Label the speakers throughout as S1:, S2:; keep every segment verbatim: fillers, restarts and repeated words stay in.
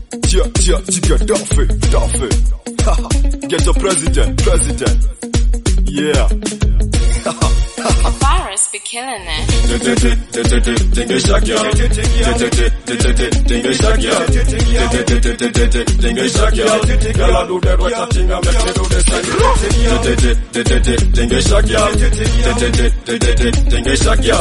S1: Chia, chia, chica, Duffy, Duffy. Get your president, president. Yeah.
S2: Virus be killing it.
S1: Dinga shagya. Dinga shagya. Dinga shagya. Girl, I do that right, I think I make me do this thing. Dinga shagya. Dinga shagya.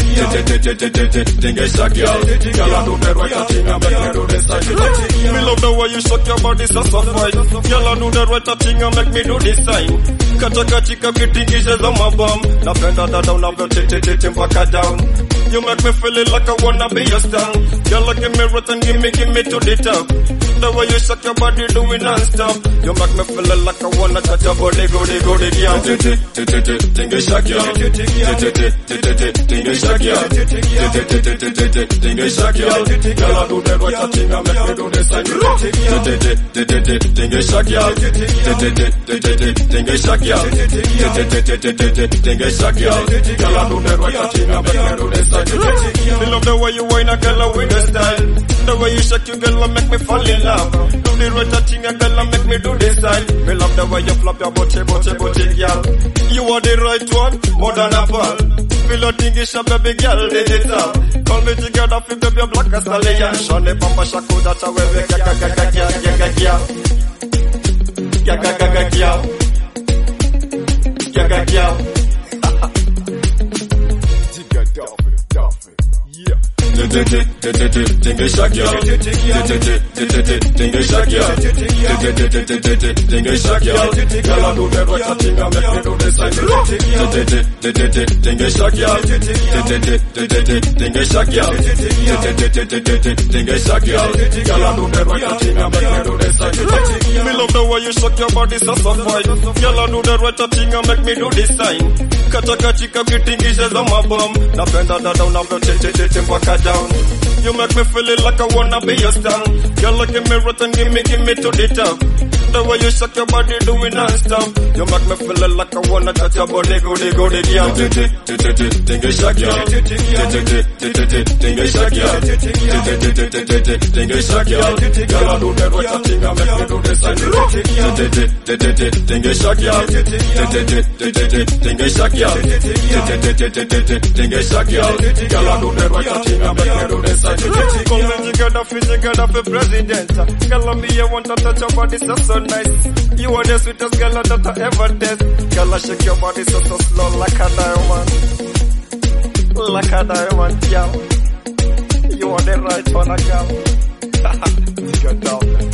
S1: Dinga shagya. Girl, I do that right, I think I make me do this thing. Me love the way you shake your body so so fine. Girl, I do that right, I think I make me do this thing. Kataka chika kitingisha za mabam. Napenda da down, I've got it, it, it, back down. You make me feel it like I wanna be your star. Girl, give me root and give me, give me to the top. The way you shake your body doing non-stop. You make me feel it like I wanna touch your body, go, go, go, go, yeah. Dinga shagya. Dinga shagya. Dinga shagya. Girl, I do that right, I think I make me do this thing. Dinga shagya. Dinga shagya. Dinga shagya. Girl, I do that right, I think I make me do this thing. Me love the way you whine a girl with the style. The way you shake your girl make me fall in love. Do the right thing a girl make me do this style. Me love the way you flap your booty, booty, booty, girl. You are the right one, more than a ball. Feel your thing is a baby girl, digital. Call me together, flip baby, black as stallion. Shone papa shaku, that's how we make ya, ya, ya, ya, ya, ya, ya. Ya, ya, ya, ya, ya. Ya, ya, ya. Dinga shagya. Dinga shagya. Dinga shagya. Girl, I do that right, I think I make me do this thing. Dinga shagya. Dinga shagya. Dinga shagya. Girl, I do that right, I think I make me do this thing. Me love the way you shake your body so so fine. Girl, I do that right, I think I make me do this thing. Kataka chika kitingisha za mabam. Napenda da down, I've got it, it, it, back down. You make me feel it like I wanna be your star. Girl, give me root and give me, give me to the top. The way you shake your body doing non-stop. You make me feel it like I wanna touch your body, go, go, go, yeah. Dinga shagya. Dinga shagya. Dinga shagya. Girl, I do that right, I think I make me do this thing. Dinga shagya. Dinga shagya. Dinga shagya. Girl, I do that right, I think I make me do this thing. Come and together, fit together for president. Girl, me, I want to touch your body so so nice. You are the sweetest girl that I ever taste. Girl, I shake your body so so slow like a diamond. Like a diamond, girl. You are the right one, girl. You got down.